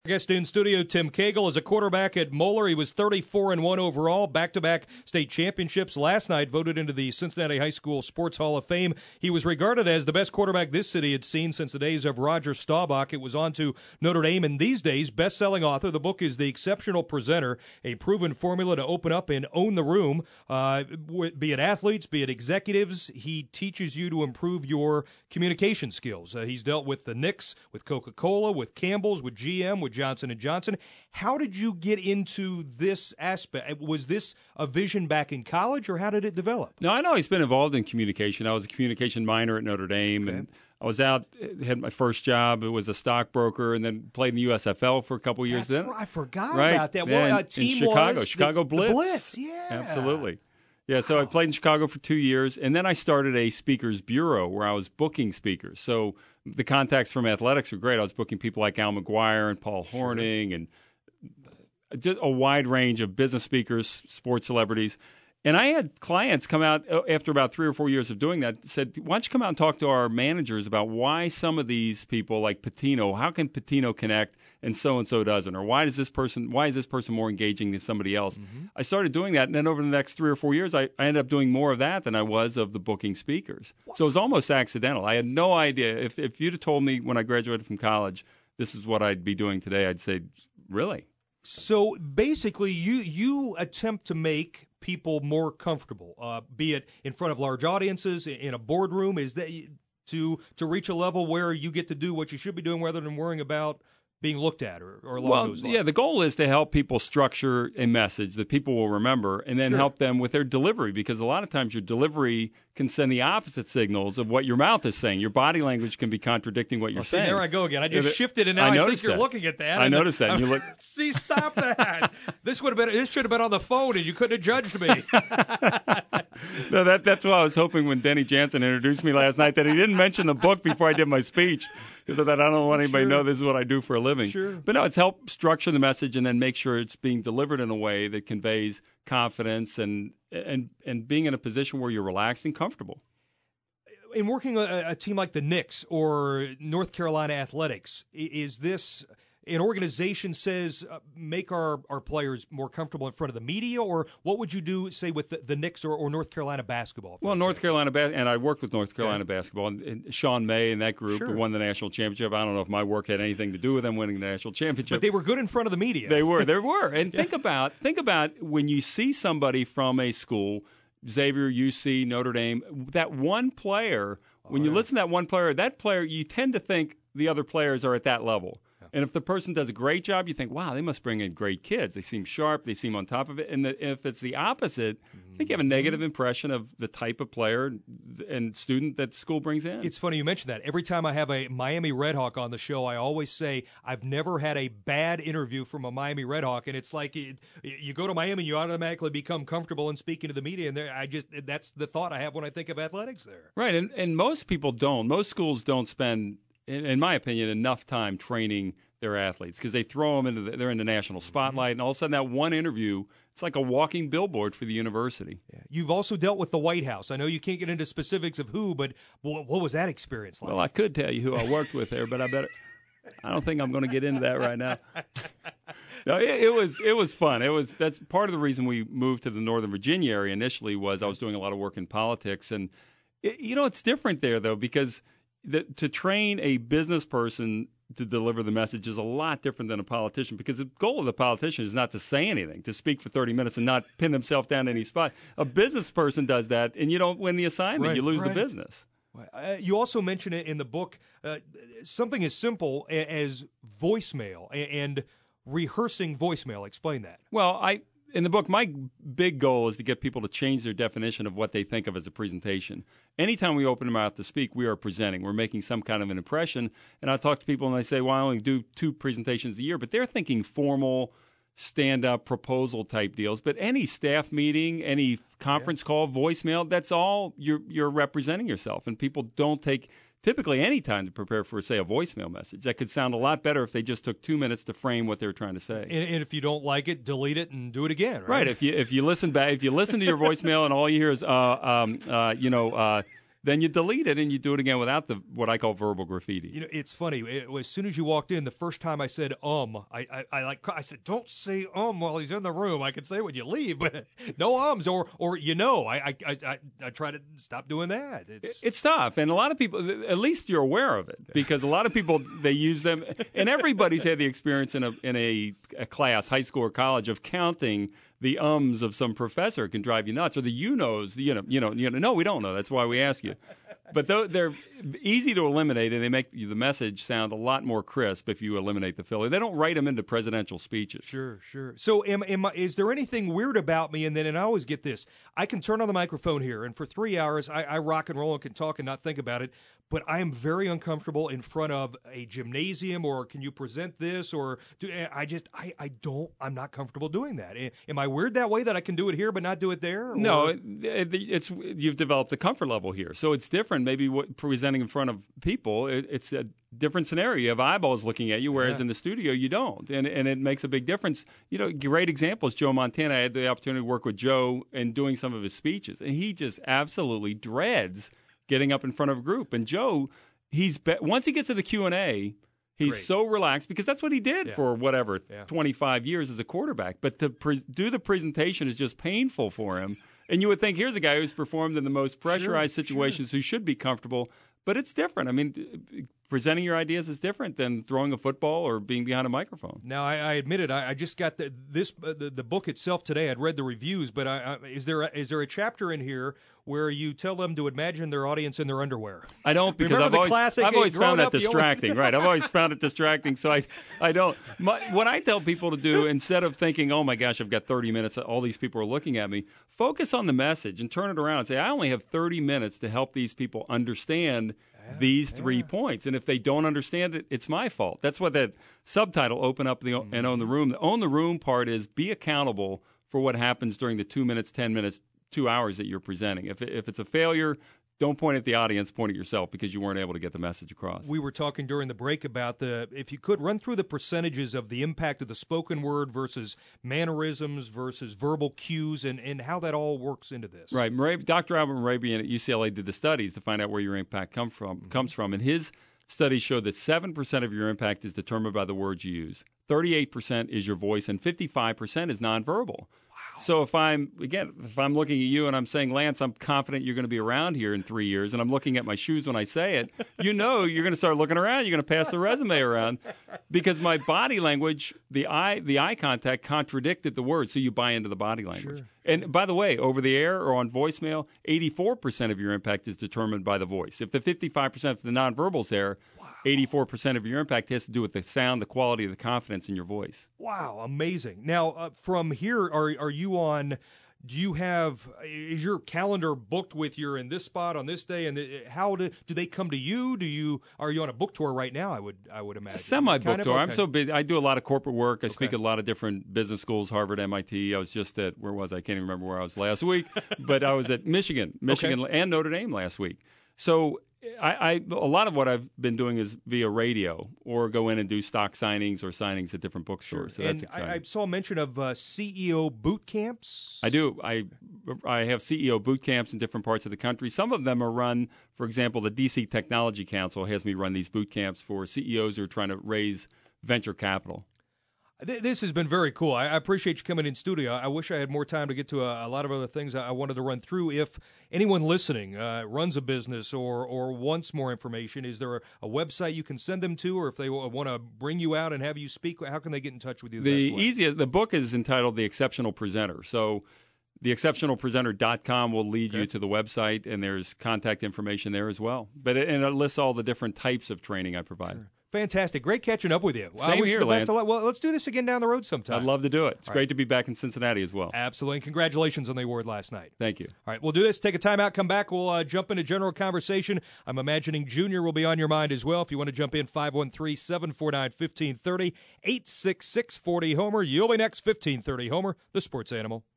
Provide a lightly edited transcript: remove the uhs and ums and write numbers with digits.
Guest in studio, Tim Cagle is a quarterback at Moeller. He was 34-1 overall, back-to-back state championships. Last night, voted into the Cincinnati High School Sports Hall of Fame. He was regarded as the best quarterback this city had seen since the days of Roger Staubach. It was on to Notre Dame, and these days, best-selling author. The book is The Exceptional Presenter, a proven formula to open up and own the room. Be it athletes, be it executives, he teaches you to improve your communication skills. He's dealt with the Knicks, with Coca-Cola, with Campbell's, with GM, with Johnson & Johnson. How did you get into this aspect? Was this a vision back in college, or how did it develop? No, I know he's been involved in communication. I was a communication minor at Notre Dame, and I was out, had my first job. It was a stockbroker, and then played in the USFL for a couple of years. That's right. I forgot about that. Well, in Chicago, Chicago Blitz. The Blitz, yeah. Absolutely. Yeah, so I played in Chicago for 2 years, and then I started a speakers bureau where I was booking speakers. So the contacts from athletics were great. I was booking people like Al McGuire and Paul Hornung and just a wide range of business speakers, sports celebrities. And I had clients come out after about 3 or 4 years of doing that, said, why don't you come out and talk to our managers about why some of these people like Patino, how can Patino connect and so doesn't? Or why is this person more engaging than somebody else? Mm-hmm. I started doing that, and then over the next 3 or 4 years, I ended up doing more of that than I was of the booking speakers. So it was almost accidental. I had no idea. If you'd have told me when I graduated from college this is what I'd be doing today, I'd say, really? So basically, you attempt to make people more comfortable, be it in front of large audiences, in a boardroom. Is that to reach a level where you get to do what you should be doing rather than worrying about being looked at or along those lines? Yeah, the goal is to help people structure a message that people will remember and then help them with their delivery, because a lot of times your delivery can send the opposite signals of what your mouth is saying. Your body language can be contradicting what you're saying. There I go again. I just shifted, and now I think you're looking at that. I noticed that. You look. See, stop that. This should have been on the phone, and you couldn't have judged me. No, that's why I was hoping when Denny Jansen introduced me last night that he didn't mention the book before I did my speech, because I don't want anybody to know this is what I do for a living. Sure. But no, it's help structure the message and then make sure it's being delivered in a way that conveys confidence and being in a position where you're relaxed and comfortable. In working a team like the Knicks or North Carolina Athletics, is this an organization says make our players more comfortable in front of the media, or what would you do, say, with the Knicks or North Carolina basketball? Well, North Carolina and I worked with North Carolina basketball, and Sean May and that group who won the national championship. I don't know if my work had anything to do with them winning the national championship, but they were good in front of the media. They were. And think about when you see somebody from a school, Xavier, UC, Notre Dame, that one player. When you listen to that player, you tend to think the other players are at that level. And if the person does a great job, you think, wow, they must bring in great kids. They seem sharp. They seem on top of it. And if it's the opposite, I think you have a negative impression of the type of player and student that school brings in. It's funny you mention that. Every time I have a Miami Redhawk on the show, I always say I've never had a bad interview from a Miami Redhawk. And it's like you go to Miami and you automatically become comfortable in speaking to the media. And that's the thought I have when I think of athletics there. Right. And most people don't. Most schools don't spend, in my opinion, enough time training their athletes, because they throw them they're in the national spotlight, and all of a sudden that one interview, it's like a walking billboard for the university. Yeah. You've also dealt with the White House. I know you can't get into specifics of who, but what was that experience like? Well, I could tell you who I worked with there, but I don't think I'm going to get into that right now. No, it was fun. That's part of the reason we moved to the Northern Virginia area initially. Was I was doing a lot of work in politics, and it's different there though, because to train a business person to deliver the message is a lot different than a politician, because the goal of the politician is not to say anything, to speak for 30 minutes and not pin themselves down to any spot. A business person does that, and you don't win the assignment. You lose the business. You also mention it in the book, something as simple as voicemail and rehearsing voicemail. Explain that. Well, in the book, my big goal is to get people to change their definition of what they think of as a presentation. Anytime we open our mouth to speak, we are presenting. We're making some kind of an impression. And I talk to people and they say, well, I only do 2 presentations a year. But they're thinking formal, stand-up, proposal type deals. But any staff meeting, any conference call, voicemail, that's all you're representing yourself. And people don't take typically any time to prepare for, say, a voicemail message. That could sound a lot better if they just took 2 minutes to frame what they were trying to say. And if you don't like it, delete it and do it again, right? Right. If you listen back, if you listen to your voicemail and all you hear is, then you delete it and you do it again without the what I call verbal graffiti. You know, it's funny. As soon as you walked in, the first time I said I said, don't say while he's in the room. I can say when you leave, but no ums or I try to stop doing that. It's tough, and a lot of people, at least you're aware of it, because a lot of people, they use them, and everybody's had the experience in a class, high school or college, of counting the ums of some professor. It can drive you nuts, or the you-knows, no, we don't know. That's why we ask you. But they're easy to eliminate, and they make the message sound a lot more crisp if you eliminate the filler. They don't write them into presidential speeches. Sure. So is there anything weird about me? And I always get this. I can turn on the microphone here, and for 3 hours, I rock and roll and can talk and not think about it. But I am very uncomfortable in front of a gymnasium, or can you present this? Or I'm not comfortable doing that. Am I weird that way that I can do it here but not do it there? Or? No, you've developed a comfort level here. So it's different. Maybe presenting in front of people, it's a different scenario. You have eyeballs looking at you, whereas in the studio you don't. And it makes a big difference. Great example is Joe Montana. I had the opportunity to work with Joe and doing some of his speeches. And he just absolutely dreads getting up in front of a group. And Joe, once he gets to the Q&A, he's Great. So relaxed, because that's what he did for 25 years as a quarterback. But to do the presentation is just painful for him. And you would think, here's a guy who's performed in the most pressurized situations who should be comfortable. But it's different. I mean, presenting your ideas is different than throwing a football or being behind a microphone. Now, I admit it. I just got the book itself today. I'd read the reviews, but is there a chapter in here where you tell them to imagine their audience in their underwear? I don't, because I've always found that distracting. Right, I've always found it distracting, so I don't. What I tell people to do, instead of thinking, oh my gosh, I've got 30 minutes, all these people are looking at me, focus on the message and turn it around and say, I only have 30 minutes to help these people understand these 3 points. And if they don't understand it, it's my fault. That's what that subtitle, Open Up and Own the Room. The own the room part is be accountable for what happens during the 2 minutes, 10 minutes, 2 hours that you're presenting. If it's a failure, don't point at the audience, point at yourself, because you weren't able to get the message across. We were talking during the break about if you could run through the percentages of the impact of the spoken word versus mannerisms versus verbal cues and how that all works into this. Right. Dr. Albert Mehrabian at UCLA did the studies to find out where your impact comes from. And his studies showed that 7% of your impact is determined by the words you use, 38% is your voice, and 55% is nonverbal. So if I'm looking at you and I'm saying, Lance, I'm confident you're going to be around here in 3 years, and I'm looking at my shoes when I say it, you're going to start looking around. You're going to pass the resume around, because my body language, the eye contact contradicted the words, so you buy into the body language. Sure. And by the way, over the air or on voicemail, 84% of your impact is determined by the voice. If the 55% of the nonverbal's there, 84% of your impact has to do with the sound, the quality, the confidence in your voice. Wow, amazing. Now, from here, are you on? Is your calendar booked with you're in this spot on this day? And how do they come to you? Are you on a book tour right now? I would imagine. A semi-book tour. Okay. I'm so busy. I do a lot of corporate work. I speak at a lot of different business schools, Harvard, MIT. I was just at, where was I? I can't even remember where I was last week. But I was at Michigan and Notre Dame last week. So a lot of what I've been doing is via radio, or go in and do stock signings or signings at different bookstores. So that's exciting. I saw mention of CEO boot camps. I do. I have CEO boot camps in different parts of the country. Some of them are run, for example, the DC Technology Council has me run these boot camps for CEOs who are trying to raise venture capital. This has been very cool. I appreciate you coming in studio. I wish I had more time to get to a lot of other things I wanted to run through. If anyone listening runs a business or wants more information, is there a website you can send them to, or if they want to bring you out and have you speak, how can they get in touch with you? The book is entitled The Exceptional Presenter. So theexceptionalpresenter.com will lead you to the website, and there's contact information there as well. But it lists all the different types of training I provide. Sure. Fantastic. Great catching up with you. Same here, Lance. Well, let's do this again down the road sometime. I'd love to do it. It's great to be back in Cincinnati as well. Absolutely. And congratulations on the award last night. Thank you. All right, we'll do this. Take a timeout, come back. We'll jump into general conversation. I'm imagining Junior will be on your mind as well. If you want to jump in, 513-749-1530, 866-40-HOMER. You'll be next, 1530 Homer, the Sports Animal.